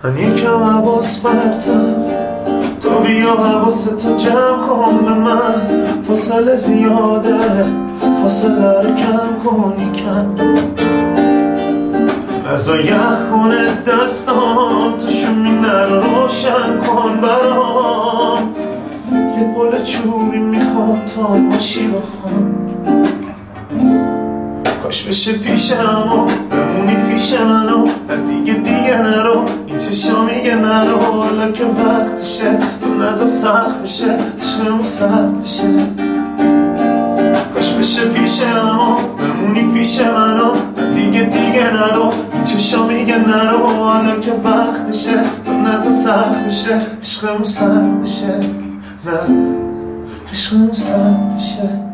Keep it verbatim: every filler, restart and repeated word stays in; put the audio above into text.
من یکم حواس برتر، تو بیا حواستو جمع کن به من. فاصله زیاده، فاصله رو کم کن یکم. نزا یخ کنه دستام، تو شومینه رو روشن کن برام. یه پل چوبی میخوام تا باشی بخوام. کاش بشه پیش همو بمونی پیش منو، نه دیگه دیگه نرو این چشا میگه نرو. حالا که وقتشه تو نزا سخت بشه، عشقمون سخت بشه. کاش بشه پیش همو بمونی پیش منو، نه دیگه دیگه نرو این چشا میگه نرو. حالا که وقتشه تو نزا سخت بشه، عشقمون سخت بشه. نه عشقمون سخت بشه.